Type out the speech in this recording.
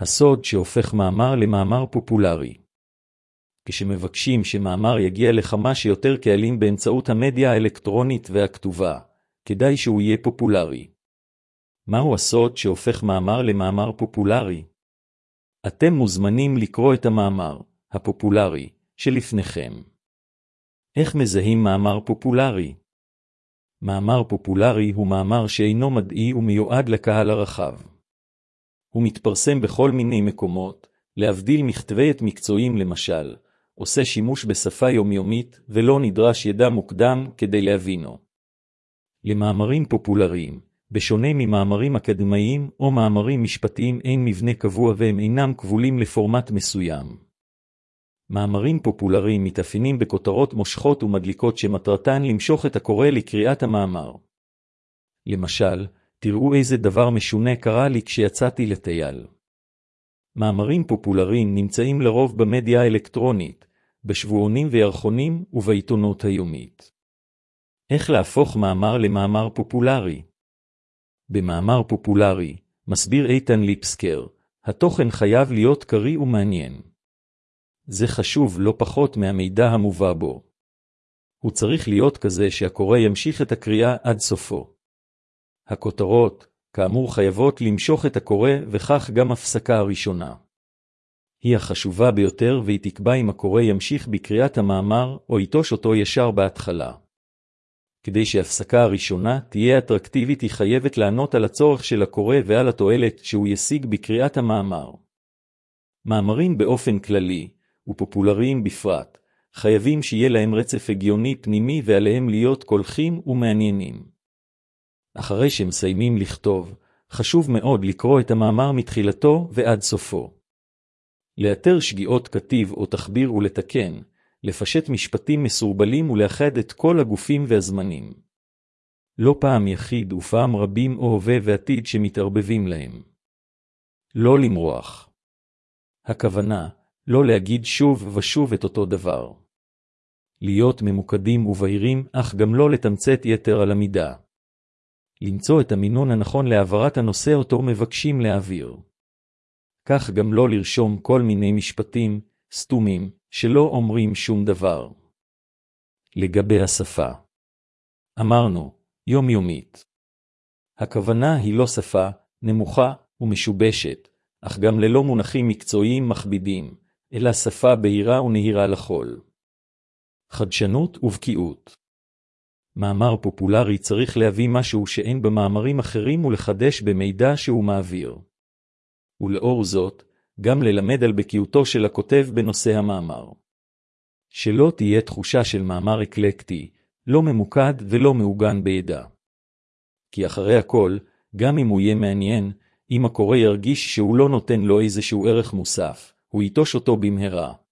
הסוד שהופך מאמר למאמר פופולרי. כשמבקשים שמאמר יגיע לכמה שיותר קהלים באמצעות המדיה האלקטרונית והכתובה, כדאי שהוא יהיה פופולרי. מהו הסוד שהופך מאמר למאמר פופולרי? אתם מוזמנים לקרוא את המאמר הפופולרי שלפניכם. איך מזהים מאמר פופולרי? מאמר פופולרי הוא מאמר שאינו מדעי ומיועד לקהל הרחב. הוא מתפרסם בכל מיני מקומות, להבדיל מכתבי עת מקצועיים למשל, עושה שימוש בשפה יומיומית ולא נדרש ידע מוקדם כדי להבינו. למאמרים פופולריים, בשונה ממאמרים אקדמיים או מאמרים משפטיים, אין מבנה קבוע והם אינם כבולים לפורמט מסוים. מאמרים פופולריים מתאפיינים בכותרות מושכות ומדליקות שמטרתן למשוך את הקורא לקריאת המאמר. למשל, תראו איזה דבר משונה קרה לי כשיצאתי לטייל. מאמרים פופולריים נמצאים לרוב במדיה האלקטרונית, בשבועונים וירחונים ובעיתונות היומית. איך להפוך מאמר למאמר פופולרי? במאמר פופולרי, מסביר איתן ליפסקר, התוכן חייב להיות קריא ומעניין. זה חשוב לא פחות מהמידע המובא בו. הוא צריך להיות כזה שהקורא ימשיך את הקריאה עד סופו. הכותרות, כאמור, חייבות למשוך את הקורא, וכך גם הפסקה הראשונה. היא החשובה ביותר והיא תקבע אם הקורא ימשיך בקריאת המאמר או יטוש אותו ישר בהתחלה. כדי שההפסקה הראשונה תהיה אטרקטיבית היא חייבת לענות על הצורך של הקורא ועל התועלת שהוא ישיג בקריאת המאמר. מאמרים באופן כללי, ופופולריים בפרט, חייבים שיהיה להם רצף הגיוני פנימי ועליהם להיות קולחים ומעניינים. אחרי שמסיימים לכתוב, חשוב מאוד לקרוא את המאמר מתחילתו ועד סופו. לאתר שגיאות כתיב או תחביר ולתקן, לפשט משפטים מסורבלים ולאחד את כל הגופים והזמנים. לא פעם יחיד ופעם רבים או הווה ועתיד שמתערבבים להם. לא למרוח. הכוונה, לא להגיד שוב ושוב את אותו דבר. להיות ממוקדים ובהירים, אך גם לא לתמצת יתר על המידה. למצוא את המינון הנכון להעברת הנושא אותו מבקשים להעביר. כך גם לא לרשום כל מיני משפטים סתומים שלא אומרים שום דבר. לגבי השפה. אמרנו, יומיומית. הכוונה היא לא שפה נמוכה ומשובשת, אך גם ללא מונחים מקצועיים מכבידים, אלא שפה בהירה ונהירה לכל. חדשנות ובקיאות. מאמר פופולרי צריך להביא משהו שאין במאמרים אחרים ולחדש במידע שהוא מעביר. ולאור זאת, גם ללמד על בקיאותו של הכותב בנושא המאמר. שלא תהיה תחושה של מאמר אקלקטי, לא ממוקד ולא מעוגן בידע. כי אחרי הכל, גם אם הוא יהיה מעניין, אם הקורא ירגיש שהוא לא נותן לו איזשהו ערך מוסף, הוא יטוש אותו במהרה.